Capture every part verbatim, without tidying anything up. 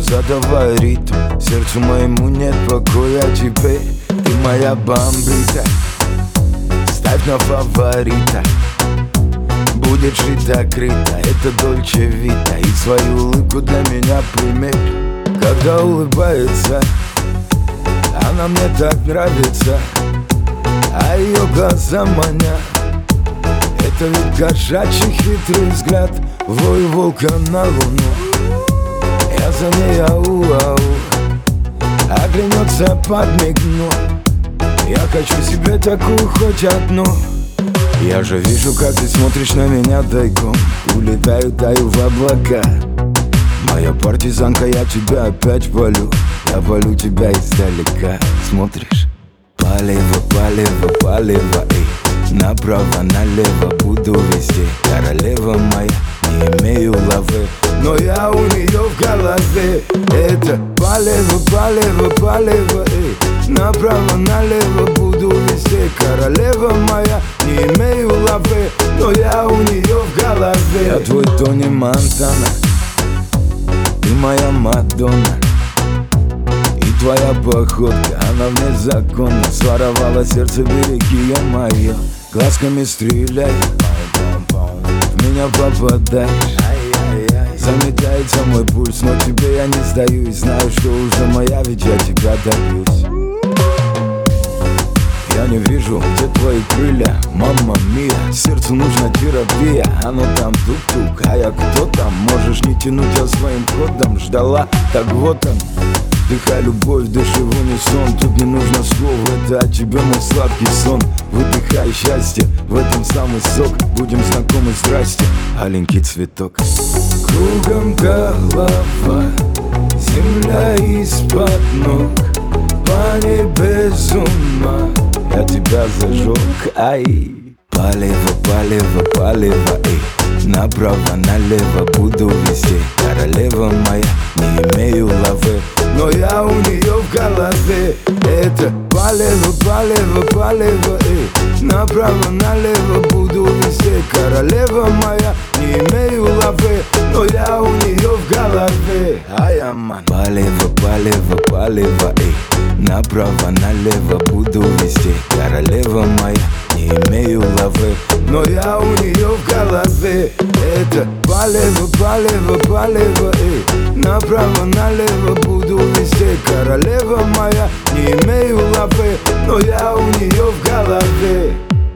задавай ритм, сердцу моему нет покоя теперь. Ты моя бомбита, ставь на фаворита. Будет шито-крыто, это Дольче Вита. И свою улыбку для меня примерь. Когда улыбается, она мне так нравится, а ее глаза манят. Это ведь кошачий хитрый взгляд, вой волка на луну. Я за ней ау-ау, оглянется, подмигну. Я хочу себе такую хоть одну. Я же вижу, как ты смотришь на меня тайком. Улетаю, таю в облака. Моя партизанка, я тебя опять полю. Я полю тебя издалека. Смотришь? Полево, полево, полево, эй. Направо, налево, буду везде. Королева моя, не имею лавы, но я у нее в голове. Это полево, полево, полево, эй. Направо, налево, буду везде. Королева моя, не имею лавы, но я у нее в голове. Я твой Тони Монтана, ты моя Мадонна. И твоя походка, она вне закона. Своровала сердце, береги ее мое. Глазками стреляй, в меня попадаешь. Заметается мой пульс, но тебе я не сдаюсь. Знаю, что уже моя, ведь я тебя добьюсь. Я не вижу, где твои крылья, мамма мия. Сердцу нужна терапия, оно там тук-тук. А я кто там? Можешь не тянуть, я своим ходом ждала, так вот он. Вдыхай любовь, дыши в унисон. Тут не нужно слов, это от тебя мой сладкий сон. Выдыхай счастье, в этом самый сок. Будем знакомы, здрасте, аленький цветок. Кругом голова, земля из-под ног. По небе без ума, я тебя зажег, ай. Полево, полево, полево, эй. Направо, налево, буду везде. Королева моя, не имею лавы, но я у нее в голове. Это полево, полево, полево, эй. Направо, налево, буду везде. Королева моя, не имею лавы, но я у нее в голове. Ай, аман. Полево, полево, полево, эй. Направо, налево, буду везде. Королева моя, не имею лавы, но я у нее в голове. Это полево, полево, полево, эй. Направо, налево, буду везде. Королева моя, не имею лавы, но я у нее в голове.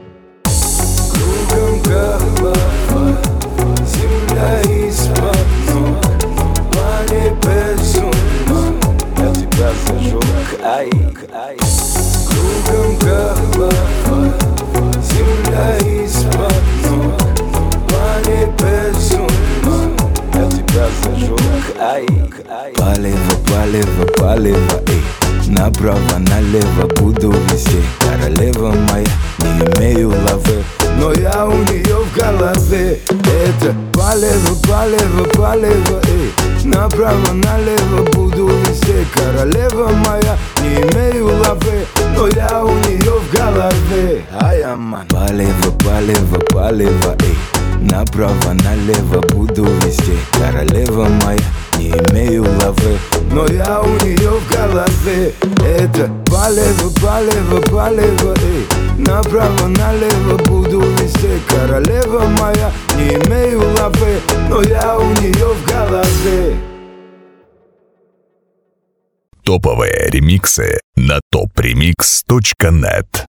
Кругом голова, земля из-под ног. По небе без ума, я тебя зажег, ай. Кругом голова, земля из-под ног. По небе без ума, я тебя зажег, ай. Полево, полево, полево, эй. Направо, налево, буду везде. Королева моя, не имею лавы, но я у нее в голове. Это полево, полево, полево, эй. Направо, налево, буду везде. Королева моя, не имею лавы, но я у нее в голове. Ай, аман. Полево, полево, полево, эй. Направо, налево, буду везде. Королева моя, не имею лавы, но я у нее в голове. Это полево, полево, полево, эй. Направо, налево, буду везде. Королева моя, не имею лавы, но я у нее в голове. Топовые ремиксы на топ ремикс точка нет.